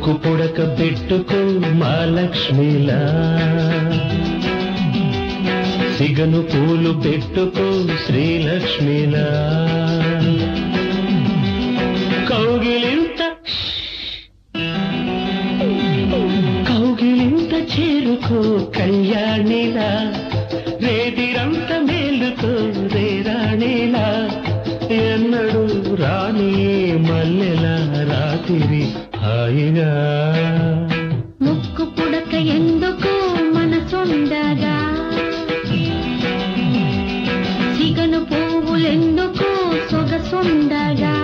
ముక్కు పుడక పెట్టుకో మహాలక్ష్మిలా, సిగను పూలు పెట్టుకో శ్రీలక్ష్మిలా, కౌగిలింత చేరుకో కళ్యాణిలా, రేతిరంత మేలుకో రేరాణిలా, ఎన్నడు రాణి మల్లెల రాత్రి హాయిగా. ముక్కు పుడక ఎందుకు మనసుండగా, సిగను పువ్వులెందుకు సొగసుండగా,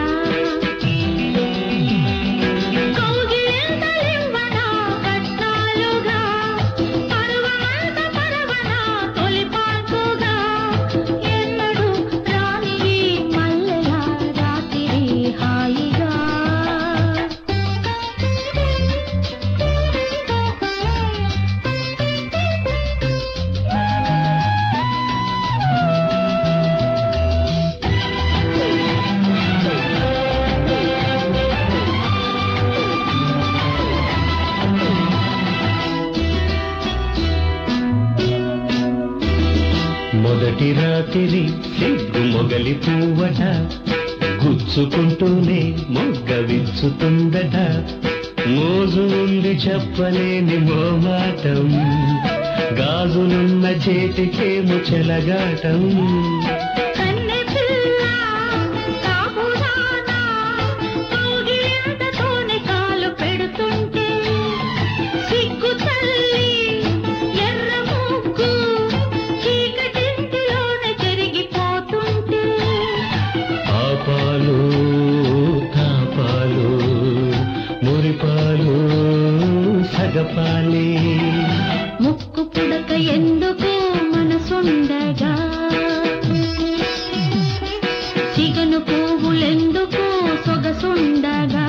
మొదటి రాత్రి సిగ్గు మొగలి పువ్వట, గుచ్చుకుంటూనే మొగ్గ విచ్చుతుందట, మోజు ఉంది చెప్పలేని మోమాటం, గాజులున్న చేతికేమో చెలగాటం. మురిపాలు సగపాలి. ముక్కు పుడక ఎందుకు మనసుండగా, సిగను పువ్వులెందుకు సొగసుండగా,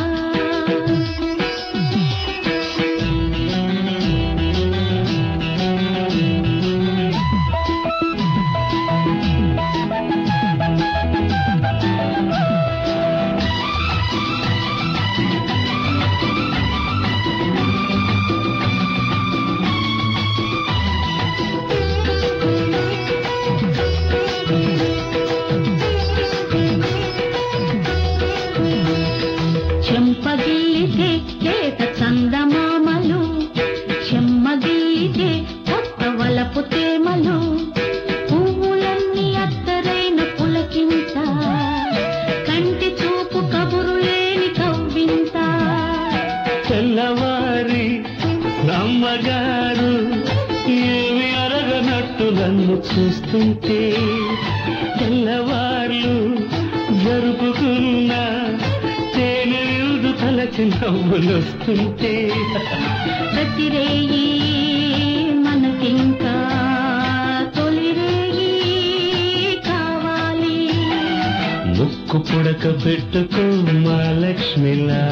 చెంపగిల్లితే లేత చందమామలు, చెమ్మగిల్లితే కొత్త వలపు తేమలు, పువ్వులన్నీ అత్తరైన పులకింత, కంటి చూపు కబురు లేని కవ్వింత. తెల్లవారి నమ్మగారు ఏమి అరగనట్టు నన్ను చూస్తుంటే, తెల్లవార్లు జరుపుకున్న తేనె తలచి నవ్వులొస్తుంటే, ప్రతిరేయి మనకింకా తొలిరేయి కావాలి. ముక్కు పుడక పెట్టుకో మహాలక్ష్మిలా,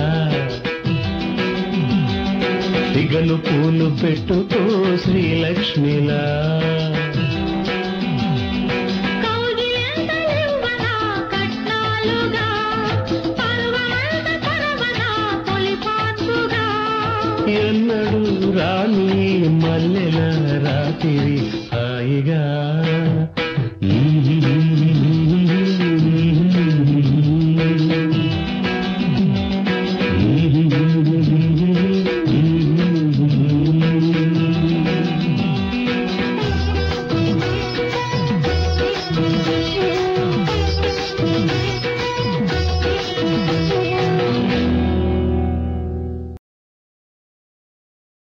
సిగను పూలు పెట్టుకో శ్రీలక్ష్మిలా, ఎన్నడు రాణి మల్లెల రాత్రి హాయిగా.